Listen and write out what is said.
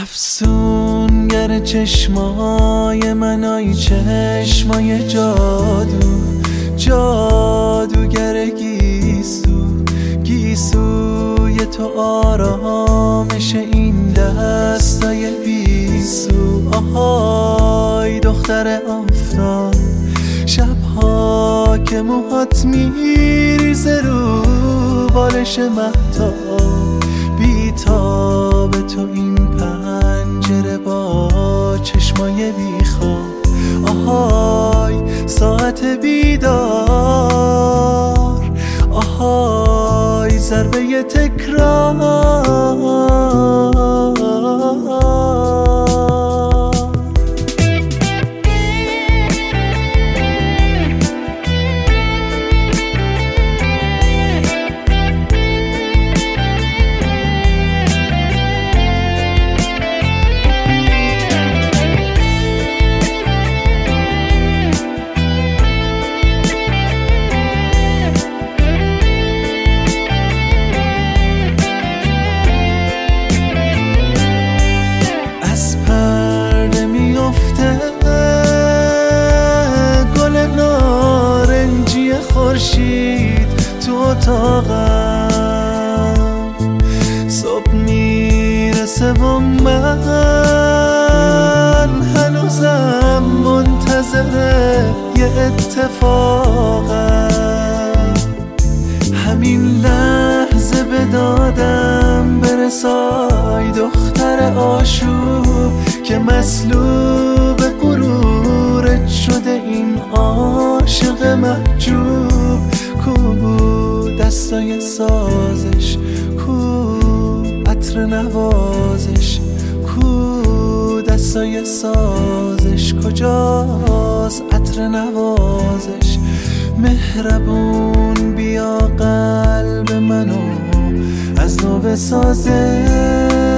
افسونگر چشمای منای چشمای جادوگر گیسوی تو آرامش این دستای بیسو. آهای دختر آفتاب، شبها که موهات میریزه رو بالش مهتاب، بیتاب تو این پنجره با چشمای بیخواب. آهای ساعت بیدار، آهای ضربه تکرار. خورشید تو اتاقم، صبح میرسه و من هنوزم منتظر یه اتفاقم. همین لحظه به دادم برسای دختر آشوب که مسلوب غرورت شده این عاشق محجوب. کو دستای سازش، کو عطر نوازش، کو دستای سازش، کجاست عطر نوازش؟ مهربون بیا قلب منو از نو بسازش.